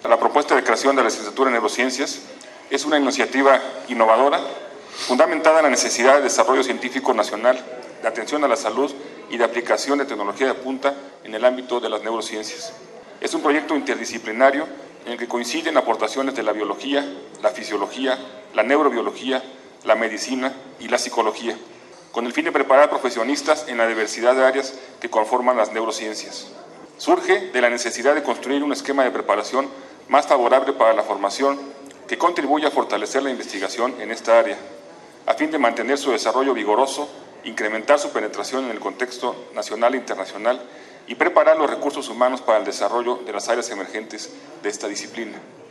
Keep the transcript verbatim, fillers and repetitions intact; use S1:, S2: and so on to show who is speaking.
S1: La propuesta de creación de la licenciatura en neurociencias es una iniciativa innovadora, fundamentada en la necesidad de desarrollo científico nacional, de atención a la salud y de aplicación de tecnología de punta en el ámbito de las neurociencias. Es un proyecto interdisciplinario en el que coinciden aportaciones de la biología, la fisiología, la neurobiología, la medicina y la psicología, con el fin de preparar profesionistas en la diversidad de áreas que conforman las neurociencias. Surge de la necesidad de construir un esquema de preparación más favorable para la formación que contribuya a fortalecer la investigación en esta área, a fin de mantener su desarrollo vigoroso, incrementar su penetración en el contexto nacional e internacional y preparar los recursos humanos para el desarrollo de las áreas emergentes de esta disciplina.